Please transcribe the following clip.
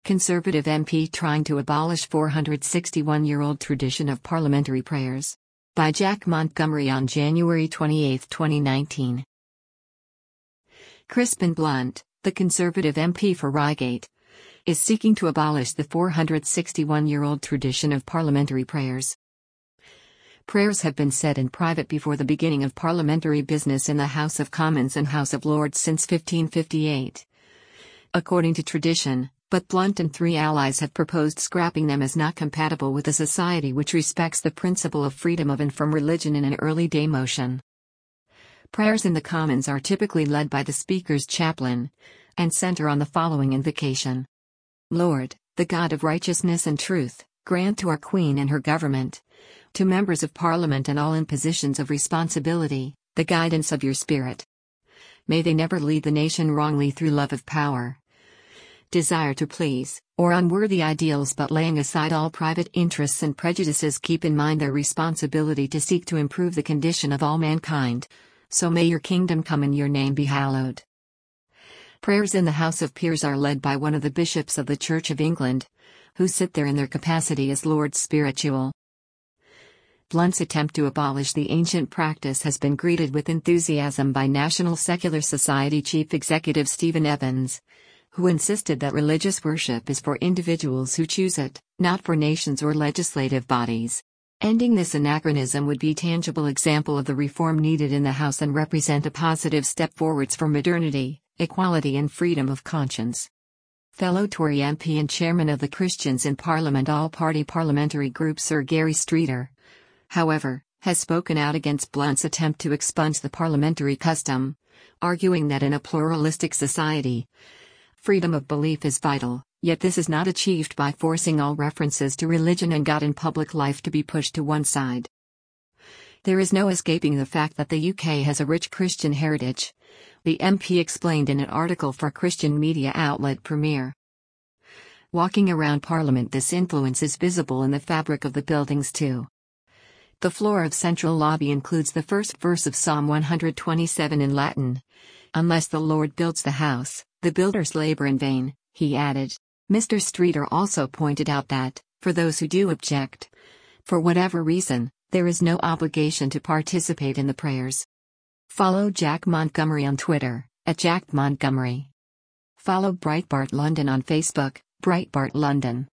Conservative MP trying to abolish 461-year-old tradition of parliamentary prayers. By Jack Montgomery on January 28, 2019. Crispin Blunt, the Conservative MP for Reigate, is seeking to abolish the 461-year-old tradition of parliamentary prayers. Prayers have been said in private before the beginning of parliamentary business in the House of Commons and House of Lords since 1558. According to tradition, but Blunt and 3 allies have proposed scrapping them as not compatible with a society which respects the principle of freedom of and from religion in an early-day motion. Prayers in the Commons are typically led by the Speaker's chaplain, and center on the following invocation. Lord, the God of righteousness and truth, grant to our Queen and her government, to members of Parliament and all in positions of responsibility, the guidance of your Spirit. May they never lead the nation wrongly through love of power, desire to please, or unworthy ideals, but laying aside all private interests and prejudices, keep in mind their responsibility to seek to improve the condition of all mankind. So may your kingdom come and your name be hallowed. Prayers in the House of Peers are led by one of the bishops of the Church of England, who sit there in their capacity as Lords Spiritual. Blunt's attempt to abolish the ancient practice has been greeted with enthusiasm by National Secular Society Chief Executive Stephen Evans, who insisted that religious worship is for individuals who choose it, not for nations or legislative bodies. Ending this anachronism would be a tangible example of the reform needed in the House and represent a positive step forwards for modernity, equality and freedom of conscience. Fellow Tory MP and chairman of the Christians in Parliament All-Party Parliamentary Group Sir Gary Streeter, however, has spoken out against Blunt's attempt to expunge the parliamentary custom, arguing that in a pluralistic society, freedom of belief is vital, yet this is not achieved by forcing all references to religion and God in public life to be pushed to one side. There is no escaping the fact that the UK has a rich Christian heritage, the MP explained in an article for Christian media outlet Premier. Walking around Parliament, this influence is visible in the fabric of the buildings too. The floor of Central Lobby includes the first verse of Psalm 127 in Latin. Unless the Lord builds the house, the builders labor in vain, he added. Mr. Streeter also pointed out that, for those who do object, for whatever reason, there is no obligation to participate in the prayers. Follow Jack Montgomery on Twitter, @JackMontgomery. Follow Breitbart London on Facebook, Breitbart London.